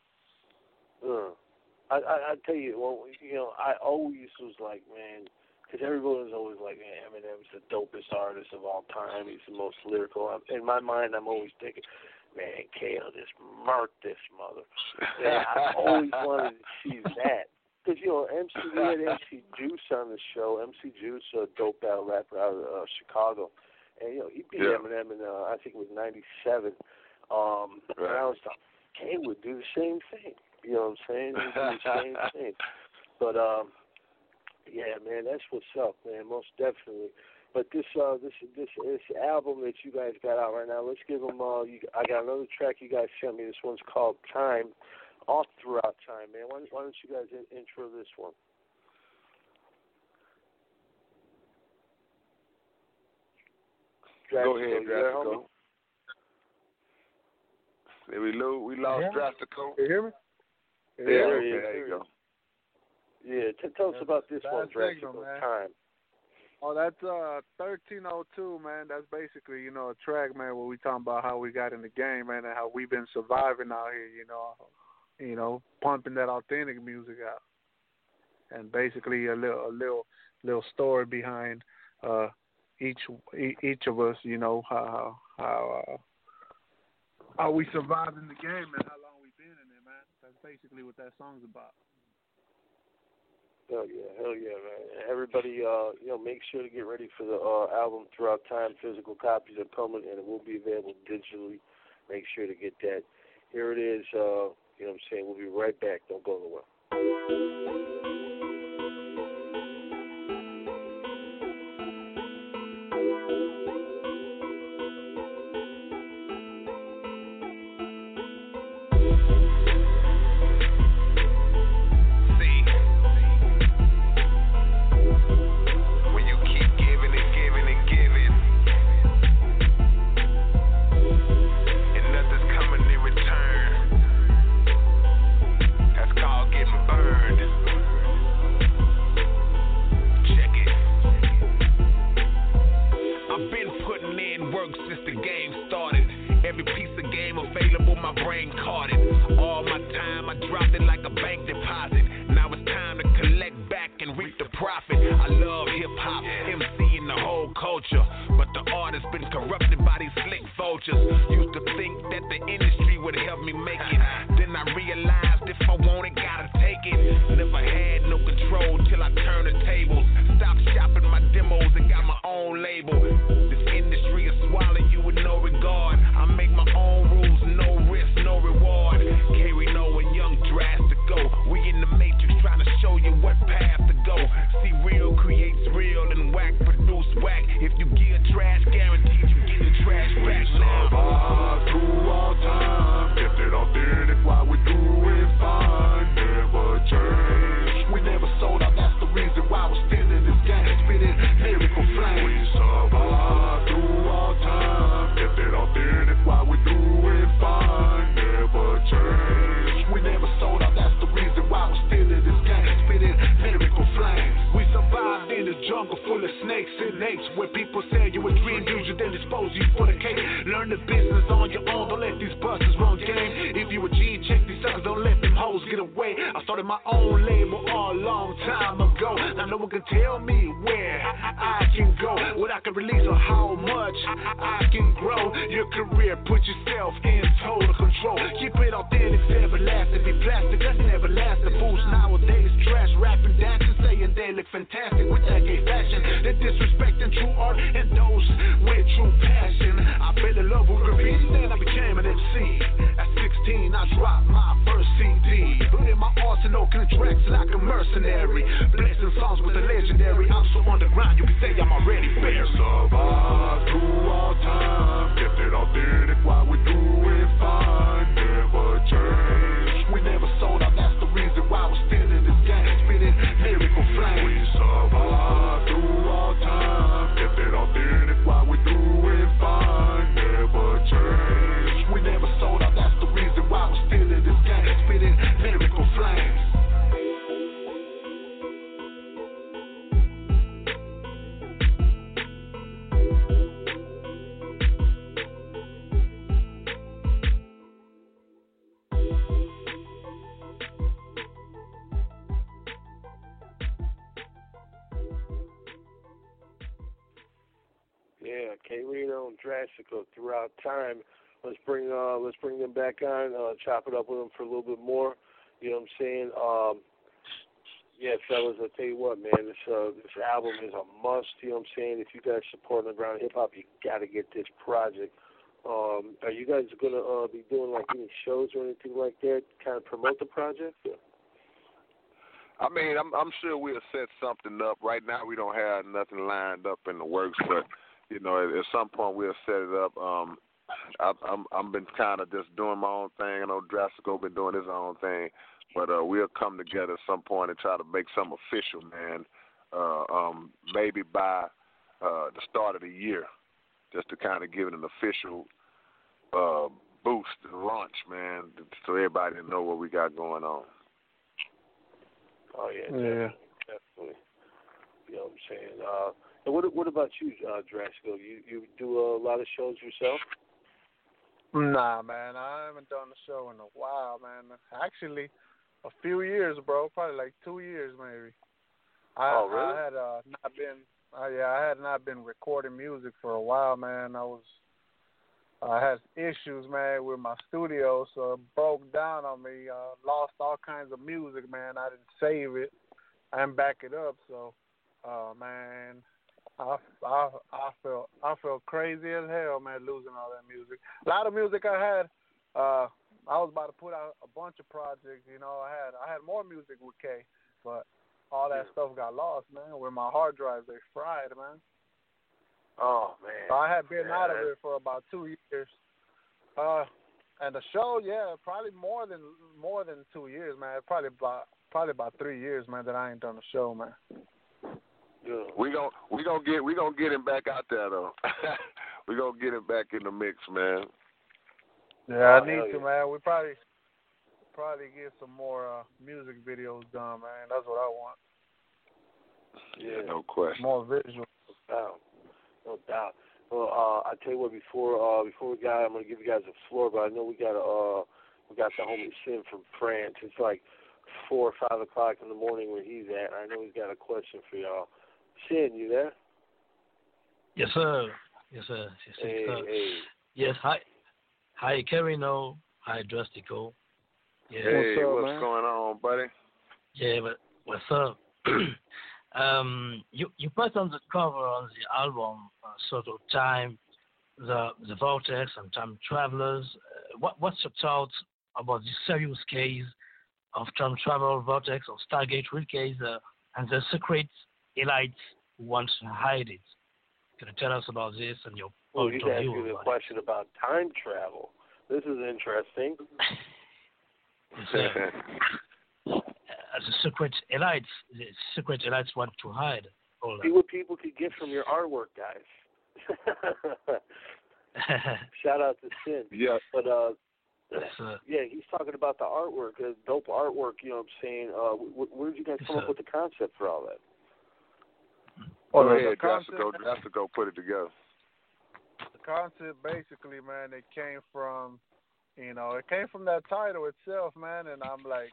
I tell you, well, you know, I always was like, man, because everyone was always like, man, Eminem's the dopest artist of all time. He's the most lyrical. In my mind, I'm always thinking, man, KO just murked this mother. Man, I always wanted to see that. Because, you know, we had MC Juice on the show. MC Juice, a dope battle rapper out of Chicago. And, you know, he beat Eminem in, I think it was 97. And I was like, K would do the same thing. You know what I'm saying? He'd do the same thing. But, yeah, man, that's what's up, man, most definitely. But this album that you guys got out right now, let's give them. I got another track you guys sent me. This one's called "Time," All Throughout Time, man. Why don't you guys intro this one? Go ahead, Drastico. We lost Drastico. You hear me? Yeah, there you go. Yeah, tell us about this one, Drastico. Time. Oh, that's 1302, man. That's basically, a track, man, where we talking about how we got in the game, man, and how we've been surviving out here, pumping that authentic music out. And basically a little story behind each of us, how we survived in the game and how long we've been in it, man. That's basically what that song's about. Hell yeah, man. Everybody, make sure to get ready for the album Throughout Time. Physical copies are coming, and it will be available digitally. Make sure to get that. Here it is. We'll be right back. Don't go nowhere. Yeah, K-Rino and Drastico Throughout Time. Let's bring them back on, chop it up with them for a little bit more. You know what I'm saying? Yeah, fellas, I'll tell you what, man, this album is a must. You know what I'm saying? If you guys support underground hip hop, you got to get this project. Are you guys gonna be doing like any shows or anything like that, kind of promote the project? I mean, I'm sure we'll set something up. Right now, we don't have nothing lined up in the works, but you know, at some point we'll set it up. I've been kind of just doing my own thing. I know Drastico been doing his own thing, but we'll come together at some point and try to make something official, man. Maybe by the start of the year, just to kind of give it an official boost and launch, man, so everybody know what we got going on. Oh yeah, definitely. You know what I'm saying? And what about you, Drastico? You do a lot of shows yourself? Nah, man, I haven't done a show in a while, man. Actually, a few years, bro. Probably like 2 years, maybe. Oh, really? I had not been. I had not been recording music for a while, man. I had issues, man, with my studio, so it broke down on me. Lost all kinds of music, man. I didn't save it and back it up, so, man, I felt crazy as hell, man, losing all that music. A lot of music I had. I was about to put out a bunch of projects, you know. I had more music with K, but all that stuff got lost, man. With my hard drives, they fried, man. Oh man! So I had been out of it for about 2 years. And the show, yeah, probably more than 2 years, man. Probably about 3 years, man, that I ain't done a show, man. Yeah. We gonna get him back out there though. We gonna get him back in the mix, man. Yeah, I need to, man. We probably get some more music videos done, man. That's what I want. Yeah, no question. More visual. No doubt. Well, I tell you what, before we got, I'm gonna give you guys the floor, but I know we got the homie Sin from France. It's like 4 or 5 o'clock in the morning where he's at. I know he's got a question for y'all. Sin, you there? Yes, sir. Yes, sir. Hey. Yes, hi, Carino. Hi, Drastico. Yeah. Hey, what's going on, buddy? Yeah, but what's up? You put on the cover on the album sort of time, the Vortex and Time Travelers. What's your thoughts about the serious case of time travel, Vortex, or Stargate real case, and the secret elites who want to hide it? Can you tell us about this and your point of view? He's asking a question about time travel. This is interesting. The secret elites want to hide all that. See what people could get from your artwork, guys. Shout out to Sin. Yeah. But yeah, he's talking about the artwork, dope artwork. You know what I'm saying? Where did you guys come up with the concept for all that? Go ahead, Drastico put it together. The concept, basically, man, it came from that title itself, man, and I'm like.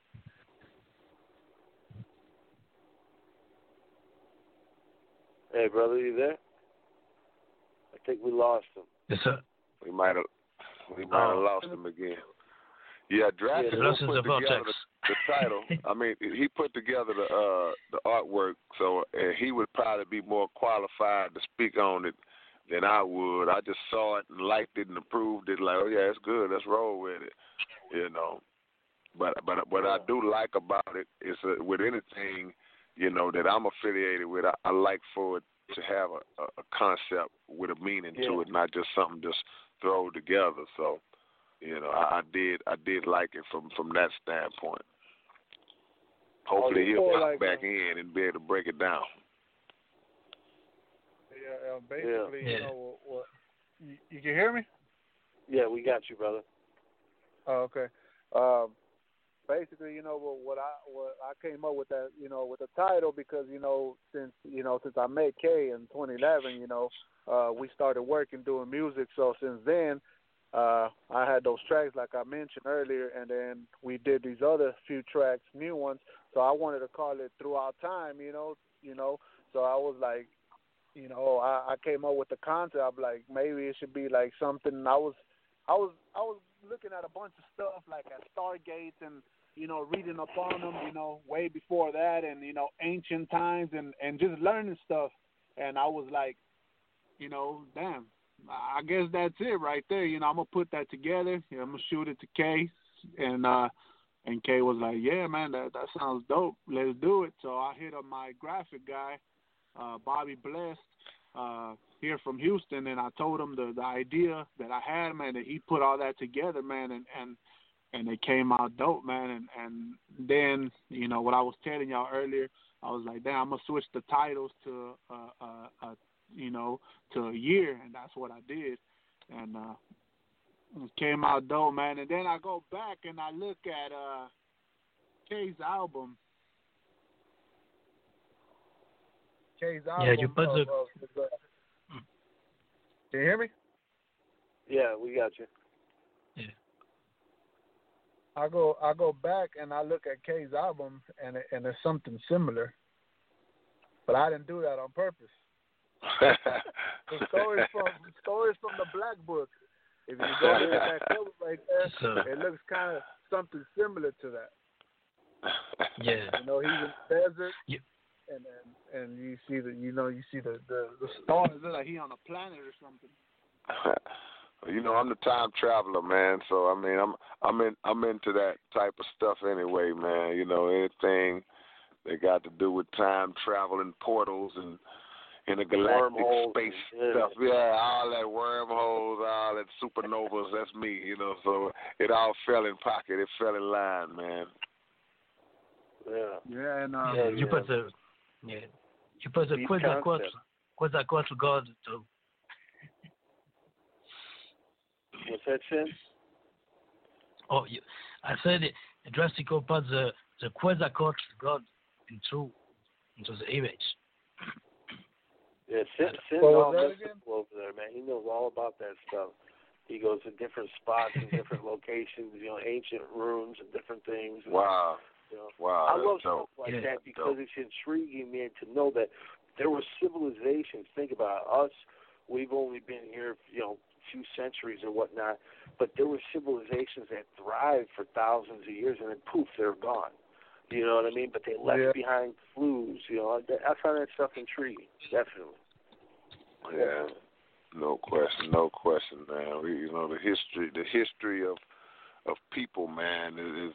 Hey, brother, you there? I think we lost him. Yes, sir. We might have lost him again. Yeah, Drastico put together the title. I mean, he put together the artwork, so he would probably be more qualified to speak on it than I would. I just saw it and liked it and approved it. Like, oh yeah, it's good. Let's roll with it. You know. But what I do like about it is with anything, you know, that I'm affiliated with, I like for it to have a concept with a meaning to it, not just something just thrown together. So, you know, I did like it from that standpoint. Hopefully he'll pop back in and be able to break it down. Yeah, basically, you know, what you can hear me? Yeah, we got you, brother. Oh, okay. Basically, you know, what I came up with that, you know, with the title because, you know, since I met Kay in 2011, you know, we started working doing music. So since then, I had those tracks like I mentioned earlier, and then we did these other few tracks, new ones. So I wanted to call it Throughout Time, you know. So I was like, you know, I came up with the concept like maybe it should be like something. I was looking at a bunch of stuff like at Stargates and, you know, reading up on them, you know, way before that, and, you know, ancient times and just learning stuff. And I was like, you know, damn, I guess that's it right there. You know, I'm going to put that together. You know, I'm going to shoot it to Kay and And Kay was like, yeah, man, that sounds dope. Let's do it. So I hit up my graphic guy, Bobby Blessed, here from Houston, and I told him the idea that I had, man, that he put all that together, man, and it came out dope, man. And then, you know, what I was telling y'all earlier, I was like, damn, I'm going to switch the titles to, you know, to a year, and that's what I did. And it came out dope, man. And then I go back and I look at Kay's album. Yeah, you put the... Can you hear me? Yeah, we got you. Yeah. I go back and I look at Kay's album and it's something similar, but I didn't do that on purpose. The stories from the Black Book. If you go to that cover right there, it looks kind of something similar to that. Yeah. You know, he's in the desert, and you see the stars. It's like he's on a planet or something. You know, I'm the time traveler, man. So I mean, I'm into that type of stuff anyway, man. You know, anything that got to do with time travel and portals and intergalactic space stuff. Yeah, all that wormholes, all that supernovas. That's me. You know, so it all fell in pocket. It fell in line, man. Yeah. Yeah, and you put the Quetzalcoatl God to. What's that, Sin? Oh, I said Drastico put the Quetzalcoatl God into the image. Yeah, Sin's all mystical over there, man. He knows all about that stuff. He goes to different spots and different locations, you know, ancient ruins and different things. Wow. You know, wow. I love stuff like that because it's intriguing, man, to know that there were civilizations. Think about us. We've only been here, you know, a few centuries or whatnot, but there were civilizations that thrived for thousands of years, and then poof, they're gone. You know what I mean? But they left behind clues. You know, I find that stuff intriguing. Definitely. Yeah, no question, man. You know, the history of people, man,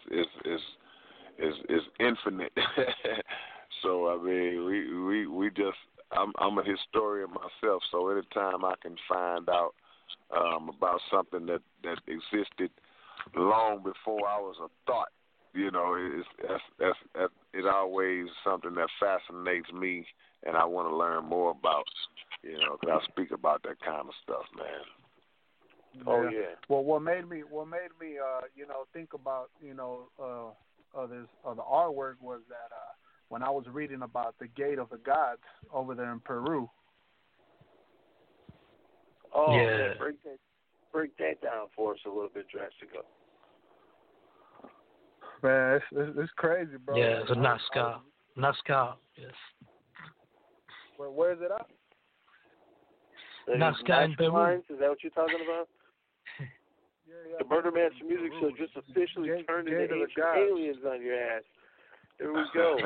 is infinite. So I mean, we just I'm a historian myself. So anytime I can find out about something that existed long before I was a thought. You know, it's always something that fascinates me, and I want to learn more about. You know, because I speak about that kind of stuff, man. Oh yeah. Well, what made me, you know, think about, you know, the artwork was that when I was reading about the Gate of the Gods over there in Peru. Oh yeah. Break that down for us a little bit, Drastico. Man, it's crazy, bro. Yeah, it's a Nazca, yes. Where is it at? Nazca in Peru. Is that what you're talking about? Yeah. The Murder Master Music Show just officially turned into ancient aliens on your ass. There we go.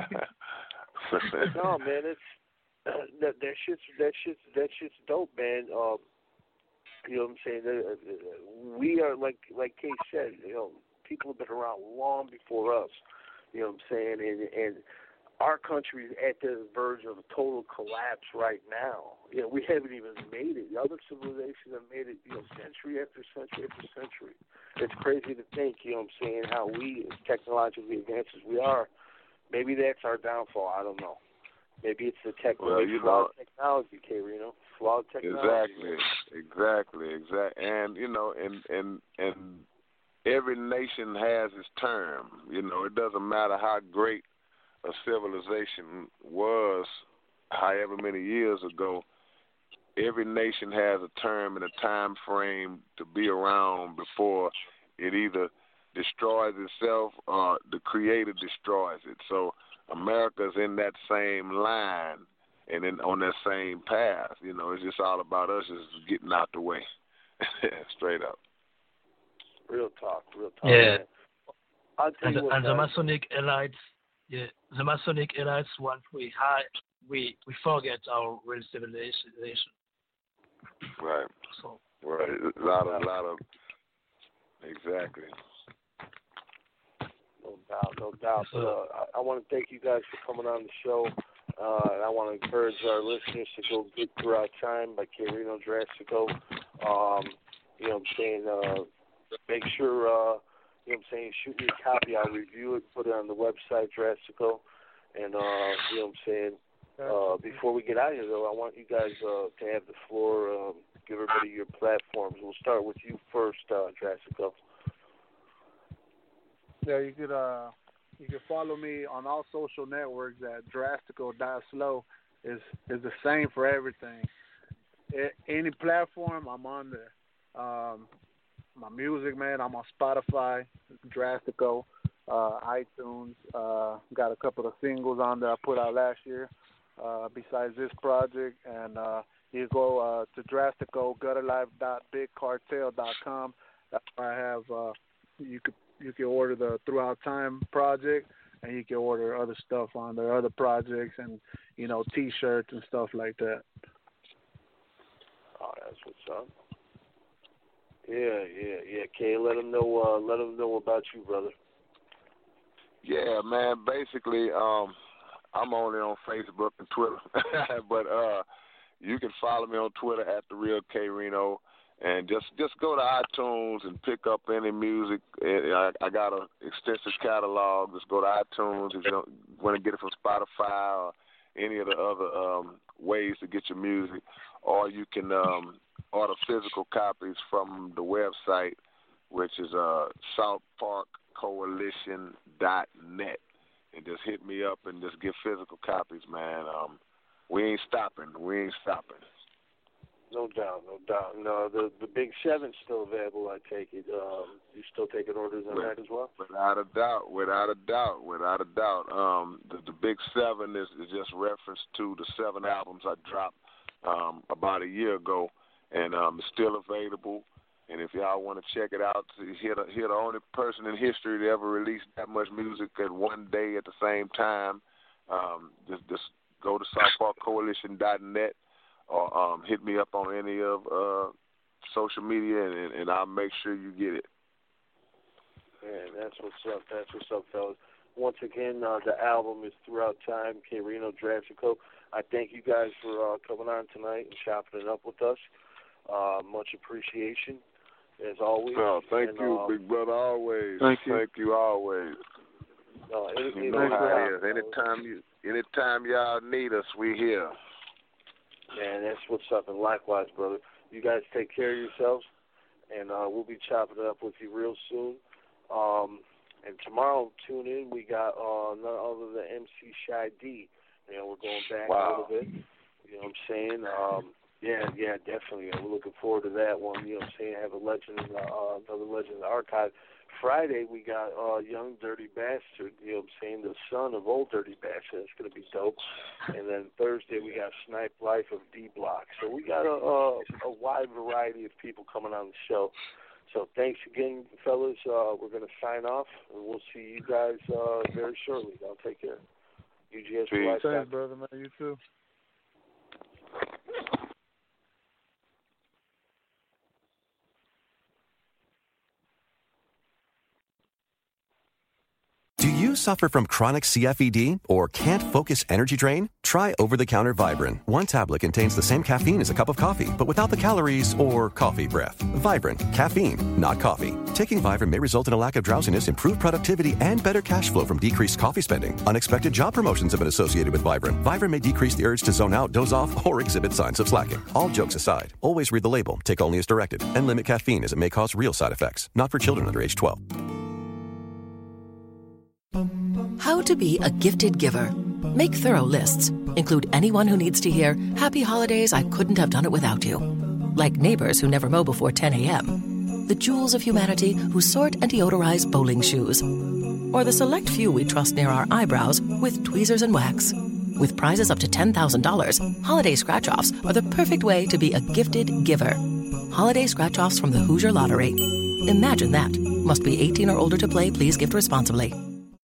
No, man, it's that shit's dope, man. You know what I'm saying? We are like Kay said, you know, people have been around long before us. You know what I'm saying? And our country is at the verge of a total collapse right now. You know, we haven't even made it. The other civilizations have made it, you know, century after century after century. It's crazy to think, you know what I'm saying, how we, as technologically advanced as we are, maybe that's our downfall. I don't know. Maybe it's the technology, technology, K-Reno. Flawed technology. Exactly. And, you know, and every nation has its term. You know, it doesn't matter how great a civilization was however many years ago. Every nation has a term and a time frame to be around before it either destroys itself or the Creator destroys it. So America's in that same line and then on that same path. You know, it's just all about us just getting out the way. Straight up. Real talk. Yeah. I'll tell you what, and the Masonic elites, the Masonic elites, once we forget our real civilization. Right. So. Right. A lot of exactly. No doubt. But, I want to thank you guys for coming on the show. And I want to encourage our listeners to go get Throughout Time by K-Rino Drastico. You know what I'm saying? Make sure, you know what I'm saying, shoot me a copy. I'll review it, put it on the website, Drastico. And, you know what I'm saying? Before we get out of here, though, I want you guys to have the floor, give everybody your platforms. We'll start with you first, Drastico. Yeah, you could follow me on all social networks at Drastico.slow. Is the same for everything. Any platform, I'm on there. My music, man, I'm on Spotify, Drastico, iTunes. Got a couple of singles on there I put out last year. Besides this project, and you go to Drastico, gutterlife.bigcartel.com. That's where I have you can order the Throughout Time project, and you can order other stuff on there, other projects, and you know, T-shirts and stuff like that. Oh, that's what's up. Yeah. Kay, let them know about you, brother. Yeah, man. Basically, I'm only on Facebook and Twitter, but you can follow me on Twitter at The Real K-Rino, and just go to iTunes and pick up any music. I got an extensive catalog. Just go to iTunes if you don't want to get it from Spotify or any of the other ways to get your music, or you can order physical copies from the website, which is southparkcoalition.net. And just hit me up and just get physical copies, man. We ain't stopping. No doubt. No, the Big 7's still available, I take it. You still taking orders on that as well? Without a doubt. The Big 7 is just reference to the 7 albums I dropped about a year ago, and it's still available. And if y'all want to check it out, hear the only person in history to ever release that much music at one day at the same time, just go to southparkcoalition.net or hit me up on any of social media, and I'll make sure you get it. Man, that's what's up, fellas. Once again, the album is Throughout Time, K-Rino Drastico. I thank you guys for coming on tonight and chopping it up with us. Much appreciation, as always. Oh, thank you, big brother, always. Thank you always. You know how it is. Anytime y'all need us, we here. Man, that's what's up, and likewise, brother. You guys take care of yourselves, and we'll be chopping it up with you real soon. And tomorrow, tune in. We got none other than MC Shy D. You know, we're going back a little bit. You know what I'm saying? Yeah, definitely. We're looking forward to that one. You know what I'm saying? Have a legend, another legend in the archive. Friday, we got Young Dirty Bastard, you know what I'm saying, the son of Old Dirty Bastard. It's going to be dope. And then Thursday, we got Snipe Life of D-Block. So we got a wide variety of people coming on the show. So thanks again, fellas. We're going to sign off, and we'll see you guys very shortly. Y'all take care. UGS for life. Thanks, brother, man. You too. Do you suffer from chronic CFED or can't focus energy drain? Try over-the-counter Vibrant. One tablet contains the same caffeine as a cup of coffee, but without the calories or coffee breath. Vibrant. Caffeine, not coffee. Taking Vibrant may result in a lack of drowsiness, improved productivity, and better cash flow from decreased coffee spending. Unexpected job promotions have been associated with Vibrant. Vibrant may decrease the urge to zone out, doze off, or exhibit signs of slacking. All jokes aside, always read the label, take only as directed, and limit caffeine as it may cause real side effects. Not for children under age 12. How to be a gifted giver. Make thorough lists. Include anyone who needs to hear, "Happy holidays, I couldn't have done it without you." Like neighbors who never mow before 10 a.m. The jewels of humanity who sort and deodorize bowling shoes. Or the select few we trust near our eyebrows with tweezers and wax. With prizes up to $10,000, holiday scratch-offs are the perfect way to be a gifted giver. Holiday scratch-offs from the Hoosier Lottery. Imagine that. Must be 18 or older to play. Please gift responsibly.